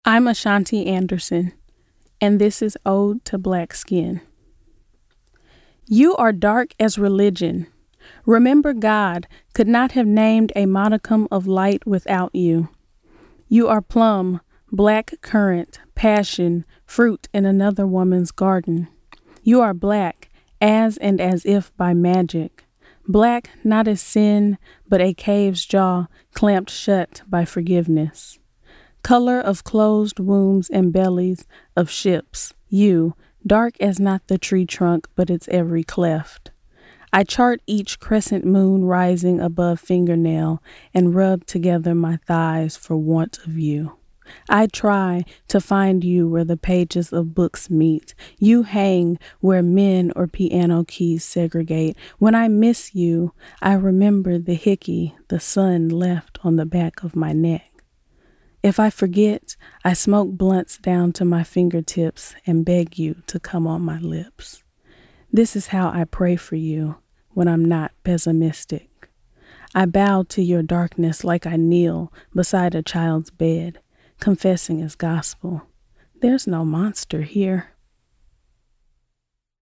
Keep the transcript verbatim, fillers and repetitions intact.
I'm Ashanti Anderson, and this is Ode to Black Skin. You are dark as religion. Remember, God could not have named a modicum of light without you. You are plum, black currant, passion, fruit in another woman's garden. You are black, as and as if by magic. Black not as sin, but a cave's jaw clamped shut by forgiveness. Color of closed wombs and bellies of ships, you, dark as not the tree trunk, but its every cleft. I chart each crescent moon rising above fingernail and rub together my thighs for want of you. I try to find you where the pages of books meet. You hang where men or piano keys segregate. When I miss you, I remember the hickey the sun left on the back of my neck. If I forget, I smoke blunts down to my fingertips and beg you to come on my lips. This is how I pray for you when I'm not pessimistic. I bow to your darkness like I kneel beside a child's bed, confessing as gospel. There's no monster here.